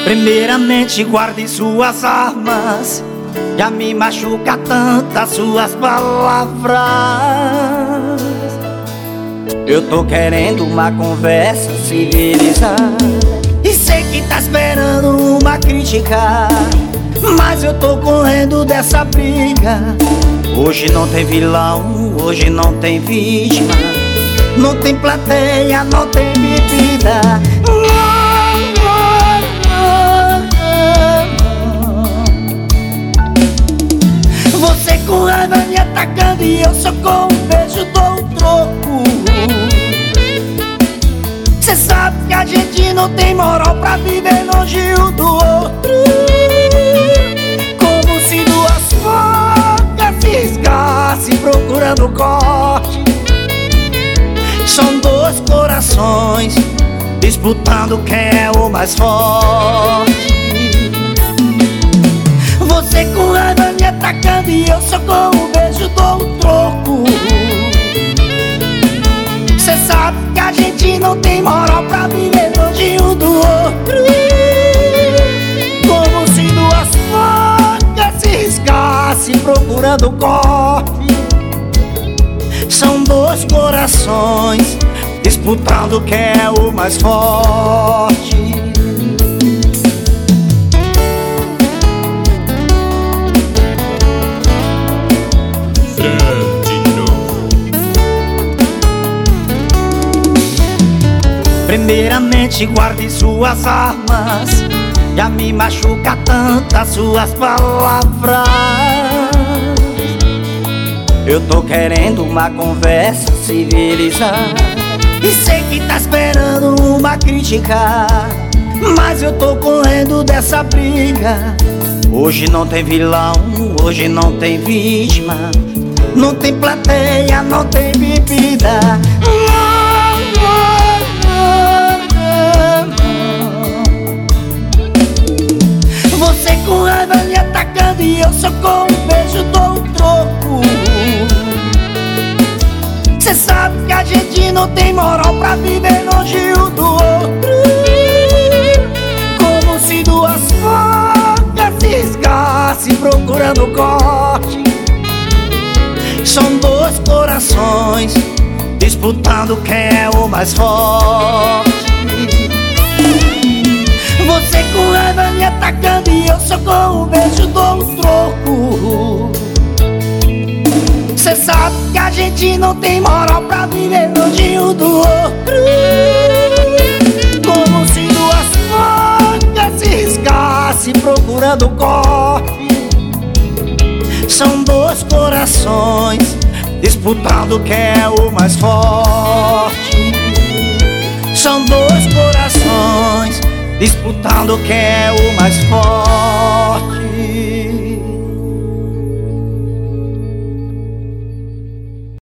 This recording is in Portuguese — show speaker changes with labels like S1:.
S1: Primeiramente guarde suas armas, já me machuca tanto as suas palavras. Eu tô querendo uma conversa civilizada e sei que tá esperando uma crítica, mas eu tô correndo dessa briga. Hoje não tem vilão, hoje não tem vítima, não tem plateia, não tem bebida. Você com raiva me atacando e eu só com um beijo dou um troco. Cê sabe que a gente não tem moral pra viver longe um do outro. Como se duas facas se riscassem procurando corte. São dois corações disputando quem é o mais forte. Você com raiva me atacando e eu só com um beijo dou um troco. Cê sabe que a gente não tem moral pra viver longe um do outro. Como se duas facas se riscassem procurando corte. São dois corações disputando quem é o mais forte. Primeiramente guarde suas armas, já me machuca tanto as suas palavras. Eu tô querendo uma conversa civilizada e sei que tá esperando uma crítica, mas eu tô correndo dessa briga. Hoje não tem vilão, hoje não tem vítima, não tem plateia, não tem bebida. Você com raiva me atacando e eu só com um beijo dou um troco. Cê sabe que a gente não tem moral pra viver longe um do outro. Como se duas facas se riscassem procurando corte. São dois corações disputando quem é o mais forte. Você com raiva me atacando e eu só com um beijo dou um troco. Cê sabe que a gente não tem moral pra viver longe um do outro. Como se duas facas se riscassem procurando corte. São dois corações disputando quem é o mais forte. São dois corações disputando quem é o mais forte.